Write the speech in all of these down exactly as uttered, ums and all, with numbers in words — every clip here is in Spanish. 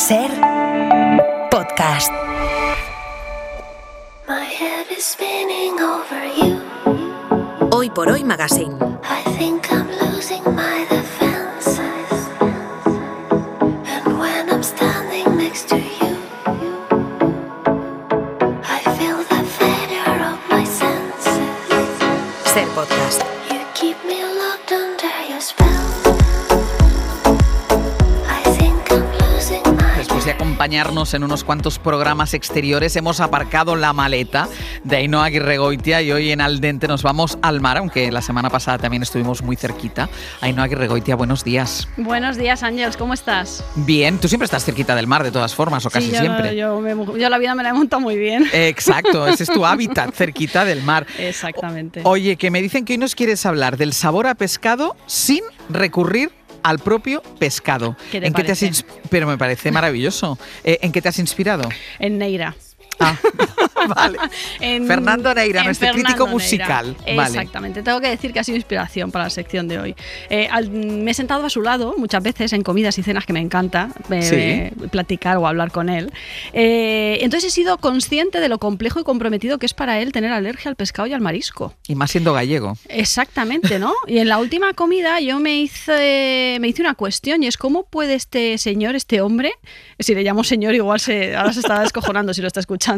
Ser podcast. My head is spinning over you. Hoy por Hoy Magazine. I think I'm losing my defenses. And when I'm standing next to you, I feel the failure of my senses. Ser podcast. You keep me locked under your spell. I think I'm losing my Después de acompañarnos en unos cuantos programas exteriores, hemos aparcado la maleta de Ainhoa Aguirregoitia y hoy en Al Dente nos vamos al mar, aunque la semana pasada también estuvimos muy cerquita. Ainhoa Aguirregoitia, buenos días. Buenos días, Ángeles, ¿cómo estás? Bien, tú siempre estás cerquita del mar de todas formas, o casi sí, yo, siempre. Yo, me, yo la vida me la he montado muy bien. Exacto, ese es tu hábitat, cerquita del mar. Exactamente. O- oye, que me dicen que hoy nos quieres hablar del sabor a pescado sin recurrir al propio pescado. ¿Qué te ¿En qué te has parece? ins- Pero me parece maravilloso. Eh, ¿En qué te has inspirado? En Neira. Ah, vale. En- Fernando Neira, en nuestro Fernando crítico Neira. musical. Vale. Exactamente. Tengo que decir que ha sido inspiración para la sección de hoy. Eh, al- me he sentado a su lado muchas veces en comidas y cenas que me encanta eh, Sí. eh, platicar o hablar con él. Eh, entonces he sido consciente de lo complejo y comprometido que es para él tener alergia al pescado y al marisco. Y más siendo gallego. Exactamente, ¿no? Y en la última comida yo me hice, me hice una cuestión y es cómo puede este señor, este hombre, si le llamo señor igual se, ahora se está descojonando si lo está escuchando,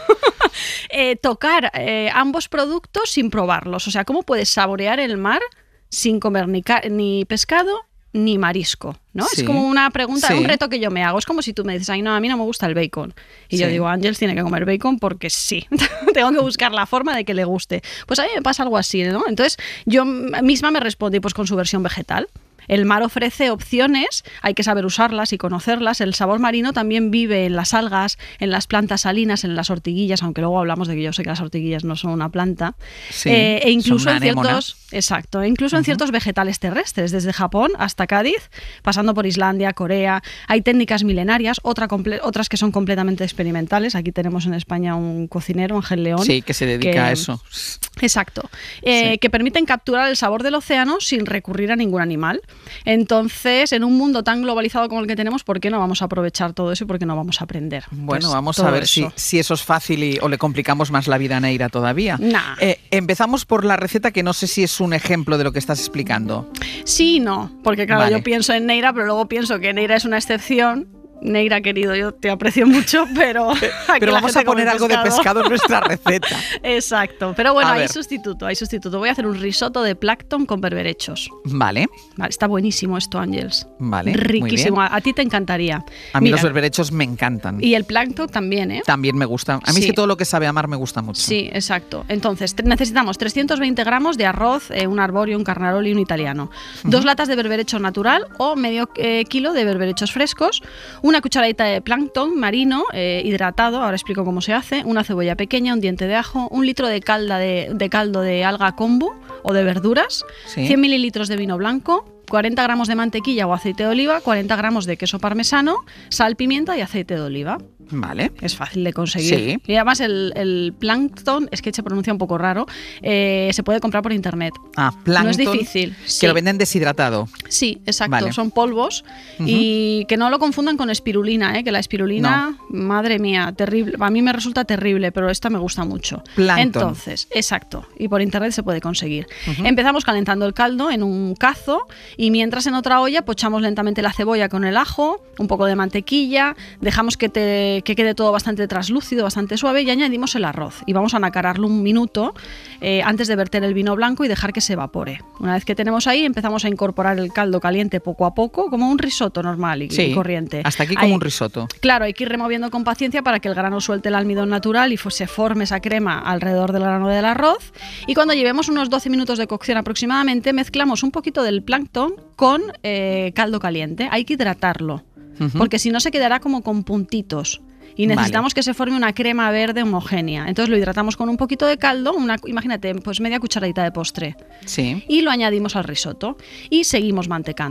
eh, tocar eh, ambos productos sin probarlos. O sea, ¿cómo puedes saborear el mar sin comer ni, ca- ni pescado ni marisco? ¿no? Sí. Es como una pregunta, Sí. un reto que yo me hago. Es como si tú me dices, ay no, a mí no me gusta el bacon. Y yo Sí. digo, Ángels tiene que comer bacon porque sí. Tengo que buscar la forma de que le guste. Pues a mí me pasa algo así, ¿no? Entonces yo misma me respondí pues con su versión vegetal. El mar ofrece opciones, hay que saber usarlas y conocerlas. El sabor marino también vive en las algas, en las plantas salinas, en las ortiguillas, aunque luego hablamos de que yo sé que las ortiguillas no son una planta. Sí, Eh, e incluso son una en ciertos, anémona. exacto, e incluso en ciertos vegetales terrestres, desde Japón hasta Cádiz, pasando por Islandia, Corea. Hay técnicas milenarias, otra comple- otras que son completamente experimentales. Aquí tenemos en España un cocinero, Ángel León. Sí, que se dedica que- a eso. Exacto. Eh, Sí. Que permiten capturar el sabor del océano sin recurrir a ningún animal. Entonces, en un mundo tan globalizado como el que tenemos, ¿por qué no vamos a aprovechar todo eso y por qué no vamos a aprender? Bueno, Pues, vamos a todo ver si, eso. si eso es fácil y- o le complicamos más la vida a Neira todavía. Nah. Eh, empezamos por la receta, que no sé si es un ejemplo de lo que estás explicando. Sí y no, porque claro, Vale. yo pienso en Neira, pero luego pienso que Neira es una excepción. Neira, querido, yo te aprecio mucho, pero... aquí Pero la vamos gente a poner come algo de pescado en nuestra receta. Exacto. Pero bueno, A hay ver. sustituto, hay sustituto. Voy a hacer un risotto de plancton con berberechos. Vale, Vale, está buenísimo esto, Ángels. vale. muy Riquísimo. bien. A, a ti te encantaría. A mí Mira, los berberechos me encantan. y el plancton también, ¿eh? También me gusta. A mí es Sí. que todo lo que sabe a mar me gusta mucho. Sí, exacto. Entonces, te- necesitamos trescientos veinte gramos de arroz, eh, un arborio, un carnarol y un italiano. Dos latas de berberecho natural o medio eh, kilo de berberechos frescos. Una cucharadita de plancton marino eh, hidratado, ahora explico cómo se hace. Una cebolla pequeña, un diente de ajo, un litro de, calda de, de caldo de alga kombu o de verduras, Sí. cien mililitros de vino blanco, cuarenta gramos de mantequilla o aceite de oliva, cuarenta gramos de queso parmesano, sal, pimienta y aceite de oliva. Vale. Es fácil de conseguir. Sí. Y además el, el plancton, es que se pronuncia un poco raro, eh, se puede comprar por internet. Ah, plancton. No es difícil. Que Sí. lo venden deshidratado. Sí, exacto. Vale. Son polvos y que no lo confundan con espirulina, ¿eh? Que la espirulina, madre mía, terrible. A mí me resulta terrible, pero esta me gusta mucho. Plancton. Entonces, exacto. Y por internet se puede conseguir. Empezamos calentando el caldo en un cazo y mientras en otra olla pochamos lentamente la cebolla con el ajo, un poco de mantequilla, dejamos que, te, que quede todo bastante traslúcido, bastante suave y añadimos el arroz. Y vamos a nacararlo un minuto eh, antes de verter el vino blanco y dejar que se evapore. Una vez que tenemos ahí, empezamos a incorporar el caldo caliente poco a poco, como un risotto normal y, Sí. y corriente. Hasta aquí como Ahí- un risotto. Claro, hay que ir removiendo con paciencia para que el grano suelte el almidón natural y fu- se forme esa crema alrededor del grano del arroz. Y cuando llevemos unos doce minutos de cocción aproximadamente, mezclamos un poquito del plancton con eh, caldo caliente. Hay que hidratarlo, Ujú. porque si no se quedará como con puntitos. Y necesitamos Vale. que se forme una crema verde homogénea. Entonces lo hidratamos con un poquito de caldo, una, imagínate, pues media cucharadita de postre. Sí. Y lo añadimos al risotto y seguimos mantecando.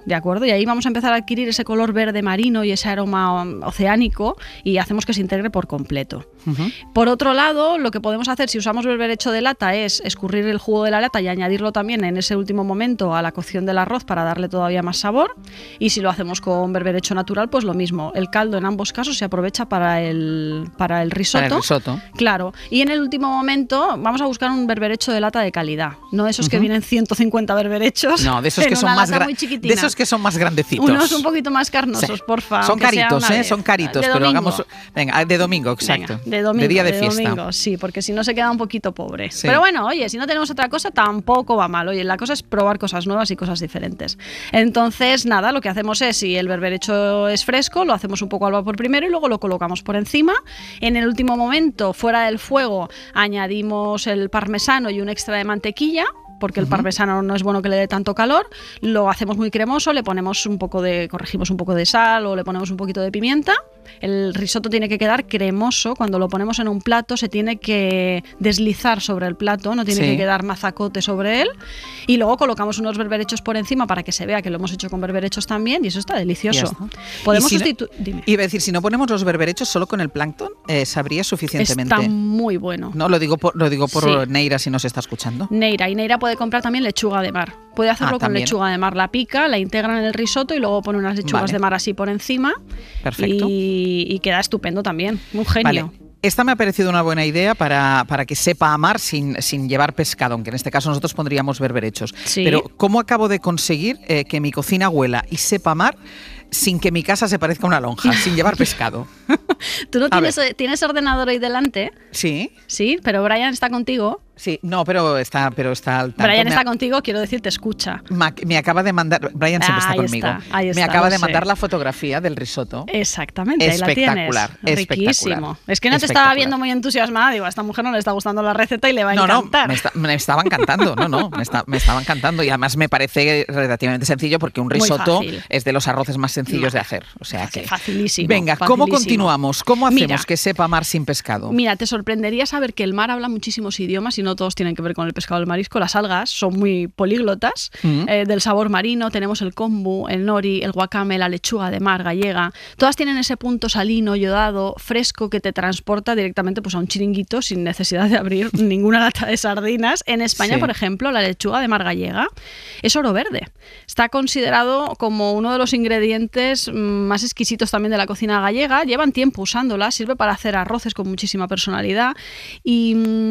¿de acuerdo? Y ahí vamos a empezar a adquirir ese color verde marino y ese aroma oceánico y hacemos que se integre por completo. Uh-huh. Por otro lado, lo que podemos hacer si usamos berberecho de lata es escurrir el jugo de la lata y añadirlo también en ese último momento a la cocción del arroz para darle todavía más sabor. Y si lo hacemos con berberecho natural, pues lo mismo. El caldo en ambos casos se aprovecha para el, para el risotto. Para el risotto. Claro. Y en el último momento vamos a buscar un berberecho de lata de calidad. No esos uh-huh. que vienen ciento cincuenta berberechos. No, de esos que son más grandes. De esos que son más grandecitos. Unos un poquito más carnosos, sí. porfa. Son caritos, ¿eh? Son caritos, pero hagamos. Venga, de domingo, exacto. Venga, de domingo. De día de, de fiesta. Domingo, sí, porque si no se queda un poquito pobre. Sí. Pero bueno, oye, si no tenemos otra cosa, tampoco va mal. Oye, la cosa es probar cosas nuevas y cosas diferentes. Entonces, nada, lo que hacemos es, si el berberecho es fresco, lo hacemos un poco al vapor primero y luego lo colocamos por encima. En el último momento, fuera del fuego, añadimos el parmesano y un extra de mantequilla, porque el parmesano no es bueno que le dé tanto calor. Lo hacemos muy cremoso, le ponemos un poco de, corregimos un poco de sal o le ponemos un poquito de pimienta. El risotto tiene que quedar cremoso. Cuando lo ponemos en un plato se tiene que deslizar sobre el plato, no tiene sí. que quedar mazacote sobre él. Y luego colocamos unos berberechos por encima para que se vea que lo hemos hecho con berberechos también y eso está delicioso. Está. Podemos si sustituir... No, iba a decir, si no ponemos los berberechos solo con el plancton, eh, ¿sabría suficientemente? Está muy bueno. No, lo digo por, lo digo por sí. Neira si nos está escuchando. Neira, y Neira puede comprar también lechuga de mar. Puede hacerlo ah, con también. lechuga de mar, la pica, la integra en el risotto y luego pone unas lechugas vale. de mar así por encima. Perfecto. Y, y queda estupendo también, un genio. Vale. Esta me ha parecido una buena idea para, para que sepa amar sin, sin llevar pescado, aunque en este caso nosotros pondríamos berberechos. Sí. Pero ¿cómo acabo de conseguir eh, que mi cocina huela y sepa amar sin que mi casa se parezca a una lonja, sin llevar pescado? ¿Tú no tienes, tienes ordenador ahí delante? Sí. Sí, pero Brian está contigo. Sí, no, pero está, pero está al tanto. Brian me está ha... contigo, quiero decir, te escucha. Me acaba de mandar, Brian siempre ah, está conmigo. Está, ahí está, me acaba de sé. mandar la fotografía del risotto. Exactamente, ahí la tienes. Espectacular, Riquísimo. Es que no te estaba viendo muy entusiasmada, digo, a esta mujer no le está gustando la receta y le va a no, encantar. No, me, está, me estaba encantando, no, no, me, está, me estaba encantando y además me parece relativamente sencillo porque un risotto es de los arroces más sencillos no. de hacer. O sea que facilísimo. Venga, facilísimo. ¿cómo continuamos? ¿Cómo hacemos mira, que sepa mar sin pescado? Mira, te sorprendería saber que el mar habla muchísimos idiomas y no todos tienen que ver con el pescado o el marisco. Las algas son muy políglotas, mm. eh, del sabor marino. Tenemos el kombu, el nori, el wakame, la lechuga de mar gallega. Todas tienen ese punto salino, yodado, fresco que te transporta directamente pues, a un chiringuito sin necesidad de abrir ninguna lata de sardinas. En España, sí. por ejemplo, la lechuga de mar gallega es oro verde. Está considerado como uno de los ingredientes más exquisitos también de la cocina gallega. Llevan tiempo usándola, sirve para hacer arroces con muchísima personalidad y,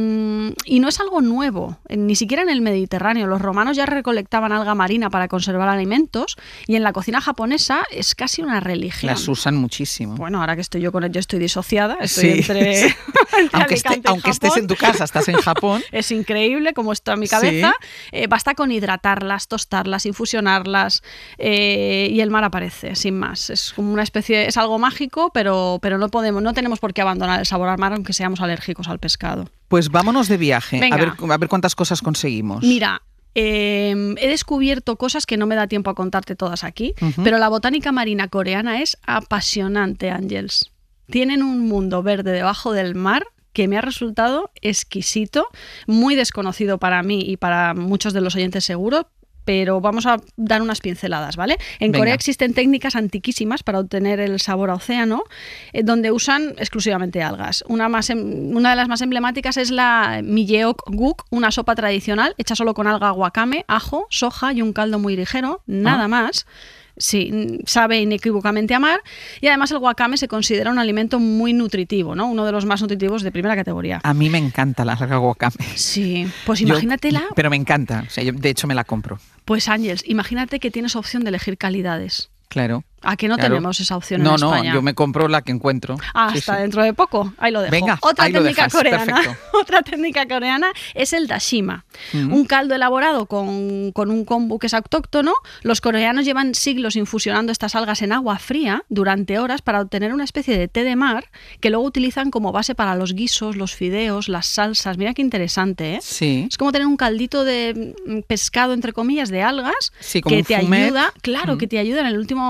y no es algo nuevo, ni siquiera en el Mediterráneo. Los romanos ya recolectaban alga marina para conservar alimentos y en la cocina japonesa es casi una religión. Las usan muchísimo. Bueno, ahora que estoy yo con ello estoy disociada, estoy sí. entre, entre aunque, esté, aunque estés en tu casa, estás en Japón. Es increíble cómo está en mi cabeza. Sí. Eh, basta con hidratarlas, tostarlas, infusionarlas eh, y el mar aparece, sin más. Es como una especie, es algo mágico, pero, pero no podemos, no tenemos por qué abandonar el sabor al mar aunque seamos alérgicos al pescado. Pues vámonos de viaje, a ver, a ver cuántas cosas conseguimos. Mira, eh, he descubierto cosas que no me da tiempo a contarte todas aquí, uh-huh. pero la botánica marina coreana es apasionante, Ángels. Tienen un mundo verde debajo del mar que me ha resultado exquisito, muy desconocido para mí y para muchos de los oyentes seguro, pero vamos a dar unas pinceladas, ¿vale? En Venga. Corea existen técnicas antiquísimas para obtener el sabor a océano, eh, donde usan exclusivamente algas. Una, más, una de las más emblemáticas es la miyeok-guk, una sopa tradicional hecha solo con alga wakame, ajo, soja y un caldo muy ligero, nada ah. más. Sí, sabe inequívocamente a mar y además el wakame se considera un alimento muy nutritivo, ¿no? Uno de los más nutritivos de primera categoría. A mí me encanta la alga wakame. Sí, pues imagínatela. Yo, pero me encanta, o sea, yo de hecho me la compro. Pues Ángels, imagínate que tienes opción de elegir calidades. Claro. ¿A que no claro. tenemos esa opción no, en España? No, no, yo me compro la que encuentro. Hasta sí, sí. dentro de poco. Ahí lo dejo. Venga, Otra ahí técnica lo dejas. coreana. Perfecto. Otra técnica coreana es el dashima. Uh-huh. Un caldo elaborado con, con un kombu que es autóctono. Los coreanos llevan siglos infusionando estas algas en agua fría durante horas para obtener una especie de té de mar que luego utilizan como base para los guisos, los fideos, las salsas. Mira qué interesante, ¿eh? Sí. Es como tener un caldito de pescado, entre comillas, de algas sí, como que un te fumet. ayuda, claro, uh-huh. que te ayuda en el último momento con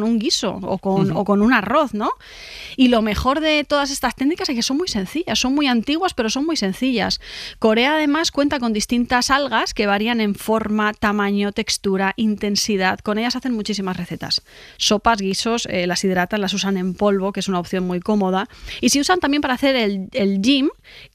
con un guiso o con, Uh-huh. o con un arroz, ¿no? Y lo mejor de todas estas técnicas es que son muy sencillas, son muy antiguas, pero son muy sencillas. Corea además cuenta con distintas algas que varían en forma, tamaño, textura, intensidad. Con ellas hacen muchísimas recetas. Sopas, guisos, eh, las hidratan, las usan en polvo, que es una opción muy cómoda. Y se usan también para hacer el, el jim,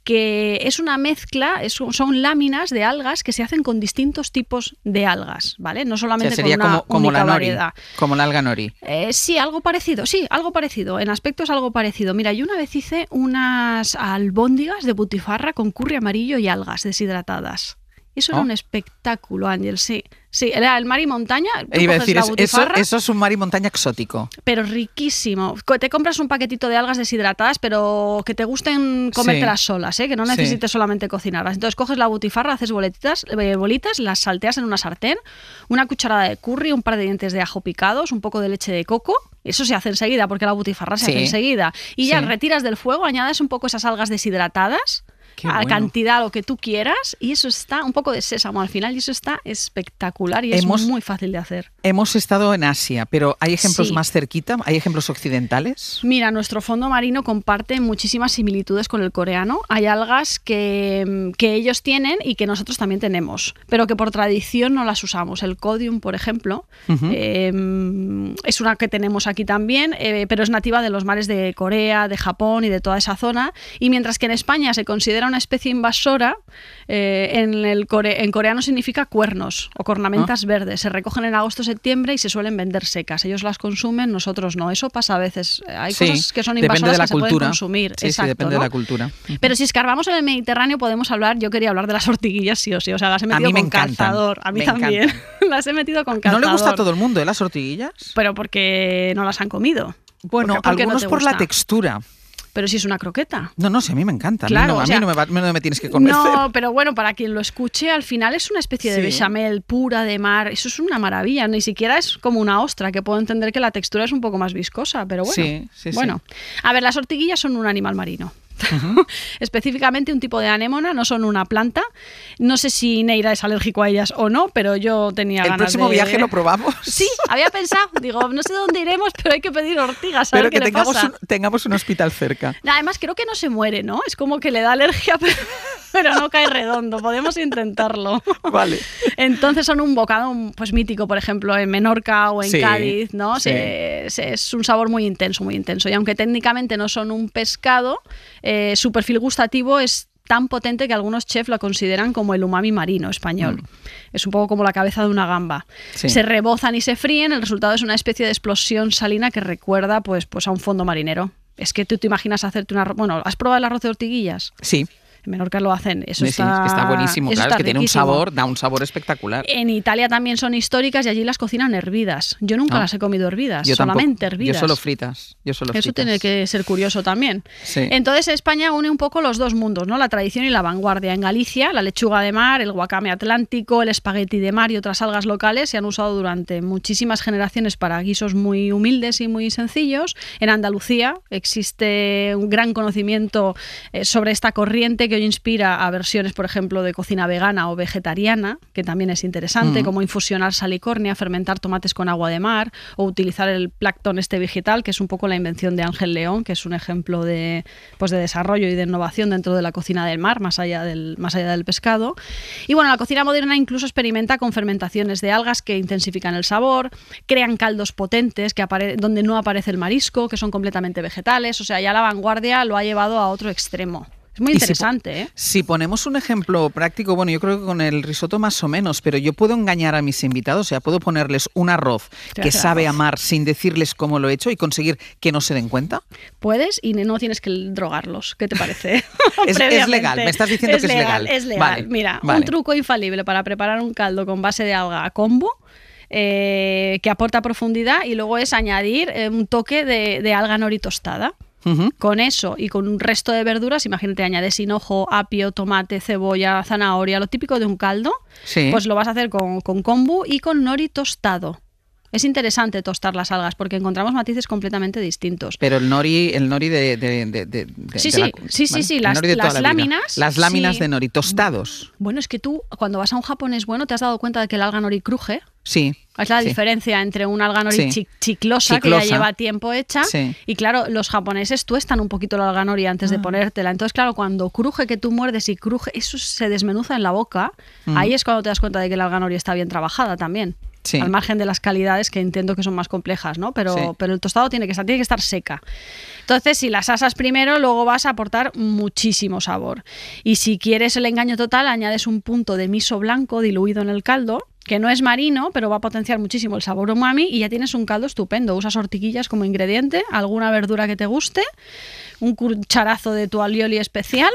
que es una mezcla, es, son láminas de algas que se hacen con distintos tipos de algas, ¿vale? No O solamente sea, sería con una como, como única la nori, variedad. como la alga nori. Eh, sí, algo parecido, sí, algo parecido. En aspecto es algo parecido. Mira, yo una vez hice unas albóndigas de butifarra con curry amarillo y algas deshidratadas. Eso era Oh. un espectáculo, Ángel, sí. Sí, era el mar y montaña, tú Iba a coges decir, la eso, eso, butifarra, eso es un mar y montaña exótico. pero riquísimo. Co- Te compras un paquetito de algas deshidratadas, pero que te gusten comértelas solas, ¿eh? Que no Sí. necesites solamente cocinarlas. Entonces coges la butifarra, haces boletitas, eh, bolitas, las salteas en una sartén, una cucharada de curry, un par de dientes de ajo picados, un poco de leche de coco. Eso se hace enseguida, porque la butifarra se Sí. hace enseguida. Y ya Sí. retiras del fuego, añades un poco esas algas deshidratadas, Qué a bueno. cantidad, lo que tú quieras, y eso está, un poco de sésamo al final, y eso está espectacular y Hemos- es muy fácil de hacer. Hemos estado en Asia, pero ¿hay ejemplos Sí. más cerquita? ¿Hay ejemplos occidentales? Mira, nuestro fondo marino comparte muchísimas similitudes con el coreano. Hay algas que, que ellos tienen y que nosotros también tenemos, pero que por tradición no las usamos. El codium, por ejemplo, Ujú. eh, es una que tenemos aquí también, eh, pero es nativa de los mares de Corea, de Japón y de toda esa zona. Y mientras que en España se considera una especie invasora, eh, en, el core- en coreano significa cuernos o cornamentas verdes. Se recogen en agosto-septiembre y se suelen vender secas. Ellos las consumen, nosotros no. Eso pasa a veces. Hay Sí, cosas que son depende invasoras de la que se pueden cultura. consumir. Sí, sí, Exacto, depende ¿no? de la cultura. Pero si escarbamos en el Mediterráneo podemos hablar, yo quería hablar de las ortiguillas sí o sí, o sea, las he A metido mí me con encantan, calzador, a mí me también, encantan. las he metido con ¿No calzador. le gusta a todo el mundo, eh, las ortiguillas? Pero porque no las han comido. Bueno, ¿Por qué- por qué no algunos te por la gusta? textura. Pero si es una croqueta. No, no, sí, a mí me encanta. Claro, a mí, no, o a mí sea, no, me va- no me tienes que convencer. No, pero bueno, para quien lo escuche, al final es una especie de Sí. bechamel pura de mar. Eso es una maravilla. Ni siquiera es como una ostra, que puedo entender que la textura es un poco más viscosa, pero bueno. Sí, sí, sí. bueno, a ver, las ortiguillas son un animal marino. Específicamente un tipo de anémona, no son una planta. No sé si Neira es alérgico a ellas o no, pero yo tenía El ganas próximo de- viaje lo probamos. Sí, había pensado, digo, no sé dónde iremos, pero hay que pedir ortigas, a ver Pero qué que le tengamos pasa. un, tengamos un hospital cerca. Además, creo que no se muere, ¿no? Es como que le da alergia, pero, pero no cae redondo. Podemos intentarlo. Vale. Entonces son un bocado pues mítico, por ejemplo, en Menorca o en Sí, Cádiz, ¿no? sí. Se- se- es un sabor muy intenso, muy intenso. Y aunque técnicamente no son un pescado, eh, su perfil gustativo es tan potente que algunos chefs lo consideran como el umami marino español. Es un poco como la cabeza de una gamba. Sí. Se rebozan y se fríen, el resultado es una especie de explosión salina que recuerda pues, pues a un fondo marinero. Es que tú te imaginas hacerte un arroz... Bueno, ¿has probado el arroz de ortiguillas? Sí, En Menorca lo hacen. Eso sí, sí, está, es que está buenísimo. eso Claro, es está que tiene un riquísimo. sabor, da un sabor espectacular. En Italia también son históricas y allí las cocinan hervidas. Yo nunca Ah. las he comido hervidas, Yo tampoco. solamente hervidas. Yo solo fritas. Yo solo Eso fritas. tiene que ser curioso también. Sí. Entonces España une un poco los dos mundos, ¿no? La tradición y la vanguardia. En Galicia, la lechuga de mar, el guacame atlántico, el espagueti de mar y otras algas locales se han usado durante muchísimas generaciones para guisos muy humildes y muy sencillos. En Andalucía existe un gran conocimiento eh, sobre esta corriente que hoy inspira a versiones, por ejemplo, de cocina vegana o vegetariana, que también es interesante, Mm. como infusionar salicornia, fermentar tomates con agua de mar o utilizar el plancton este vegetal, que es un poco la invención de Ángel León, que es un ejemplo de, pues de desarrollo y de innovación dentro de la cocina del mar, más allá del, más allá del pescado. Y bueno, la cocina moderna incluso experimenta con fermentaciones de algas que intensifican el sabor, crean caldos potentes que apare- donde no aparece el marisco, que son completamente vegetales. O sea, ya la vanguardia lo ha llevado a otro extremo. Es muy Y si po- interesante, ¿eh? Si ponemos un ejemplo práctico, bueno, yo creo que con el risotto más o menos, pero yo puedo engañar a mis invitados, o sea, puedo ponerles un arroz Te que hace sabe arroz. a mar sin decirles cómo lo he hecho y conseguir que no se den cuenta. Puedes y no tienes que drogarlos. ¿Qué te parece? Es- es Previamente. legal, me estás diciendo que es legal. Es legal. Vale, Mira, vale. un truco infalible para preparar un caldo con base de alga a kombu, eh, que aporta profundidad, y luego es añadir eh, un toque de, de alga nori tostada. Ujú. Con eso y con un resto de verduras, imagínate, añades hinojo, apio, tomate, cebolla, zanahoria, lo típico de un caldo, Sí. pues lo vas a hacer con, con kombu y con nori tostado. Es interesante tostar las algas porque encontramos matices completamente distintos. Pero el nori, el nori de, de, de, de, de sí, de sí, la, sí, sí, ¿vale? sí, El las, nori de toda las la vida. láminas. Las láminas sí. de nori tostados. Bueno, es que tú cuando vas a un japonés bueno te has dado cuenta de que el alga nori cruje. Sí. Es la sí. diferencia entre un alga nori Sí. chi- chiclosa, Chiclosa. que ya lleva tiempo hecha, Sí. y claro, los japoneses tuestan un poquito la alga nori antes de Ah. ponértela. Entonces, claro, cuando cruje, que tú muerdes y cruje, eso se desmenuza en la boca, Mm. ahí es cuando te das cuenta de que la alga nori está bien trabajada también. Sí. Al margen de las calidades que entiendo que son más complejas, ¿no? Pero, Sí. pero el tostado tiene que estar, tiene que estar seca. Entonces, si las asas primero, luego vas a aportar muchísimo sabor. Y si quieres el engaño total, añades un punto de miso blanco diluido en el caldo, que no es marino, pero va a potenciar muchísimo el sabor umami y ya tienes un caldo estupendo. Usas ortiquillas como ingrediente, alguna verdura que te guste, un cucharazo de tu alioli especial,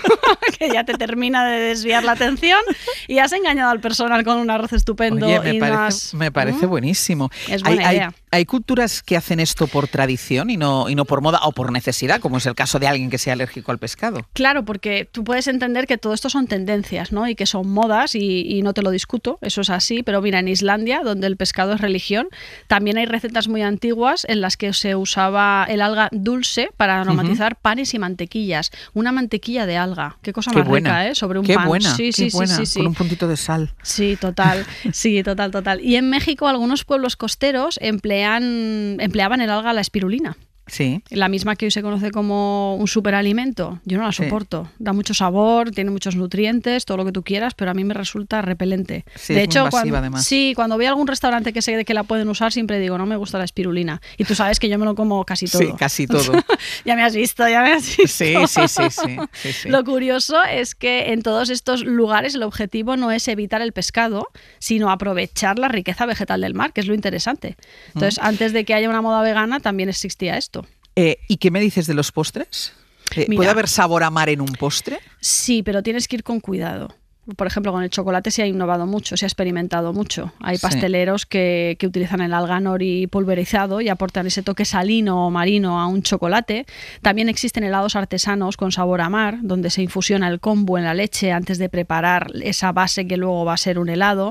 que ya te termina de desviar la atención, y has engañado al personal con un arroz estupendo. Oye, me y parece, más- me parece ¿Mm? buenísimo. Es hay, buena hay- idea. hay culturas que hacen esto por tradición y no, y no por moda o por necesidad, como es el caso de alguien que sea alérgico al pescado. Claro, porque tú puedes entender que todo esto son tendencias, ¿no? Y que son modas y, y no te lo discuto, eso es así, pero mira, en Islandia, donde el pescado es religión, también hay recetas muy antiguas en las que se usaba el alga dulce para aromatizar panes y mantequillas. Una mantequilla de alga, qué cosa Qué más buena, rica, ¿eh? Sobre un qué pan. buena, sí, qué sí, buena, sí, sí, sí. con un puntito de sal. Sí, total, sí, total, total. Y en México algunos pueblos costeros emplean, empleaban el alga a la espirulina. Sí. La misma que hoy se conoce como un superalimento. Yo no la Sí. soporto. Da mucho sabor, tiene muchos nutrientes, todo lo que tú quieras, pero a mí me resulta repelente. Sí, de es muy hecho, invasiva, cuando, además. sí, cuando voy a algún restaurante que sé de que la pueden usar, siempre digo, no me gusta la espirulina. Y tú sabes que yo me lo como casi todo. Sí, casi todo. Ya me has visto, ya me has visto. Sí, sí, sí, sí, sí, sí. Lo curioso es que en todos estos lugares el objetivo no es evitar el pescado, sino aprovechar la riqueza vegetal del mar, que es lo interesante. Entonces, Mm. antes de que haya una moda vegana, también existía esto. Eh, ¿Y qué me dices de los postres? Eh, Mira. ¿Puede haber sabor a mar en un postre? Sí, pero tienes que ir con cuidado. Por ejemplo, con el chocolate se ha innovado mucho, se ha experimentado mucho. Hay Sí. pasteleros que, que utilizan el alga nori pulverizado y aportan ese toque salino o marino a un chocolate. También existen helados artesanos con sabor a mar, donde se infusiona el kombu en la leche antes de preparar esa base que luego va a ser un helado.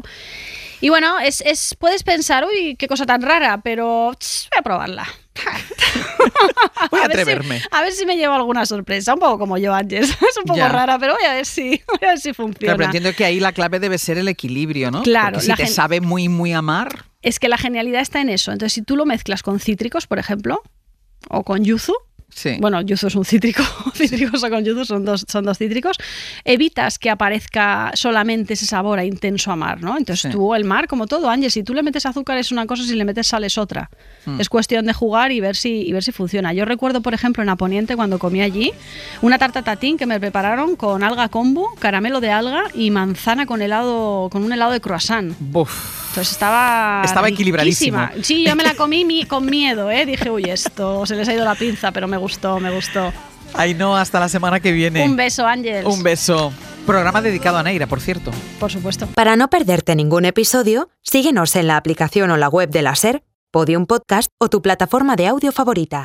Y bueno, es, es, puedes pensar, uy, qué cosa tan rara, pero tss, voy a probarla. Voy a ver si- atreverme. a ver si me llevo alguna sorpresa, un poco como yo antes. Es un poco Ya. rara, pero voy a ver si, voy a ver si funciona. Claro, pero entiendo que ahí la clave debe ser el equilibrio, ¿no? Claro, Porque si la te gen- sabe muy, muy a mar... Es que la genialidad está en eso. Entonces, si tú lo mezclas con cítricos, por ejemplo, o con yuzu, Sí. bueno, yuzu es un cítrico, cítricos o con yuzu son dos, son dos cítricos, evitas que aparezca solamente ese sabor a intenso a mar, ¿no? Entonces Sí. tú, el mar, como todo, Ángel, si tú le metes azúcar es una cosa, si le metes sal es otra. Mm. Es cuestión de jugar y ver si, y ver si funciona. Yo recuerdo, por ejemplo, en Aponiente, cuando comí allí, una tarta tatín que me prepararon con alga kombu, caramelo de alga y manzana con helado, con un helado de croissant. Buf. Entonces estaba Estaba equilibradísimo. riquísima. Sí, yo me la comí mi- con miedo, ¿eh? Dije, uy, esto se les ha ido la pinza, pero me gustó, me gustó. Ay, no, hasta la semana que viene. Un beso, Ángel. Un beso. Programa dedicado a Neira, por cierto. Por supuesto. Para no perderte ningún episodio, síguenos en la aplicación o la web de la SER, Podium Podcast o tu plataforma de audio favorita.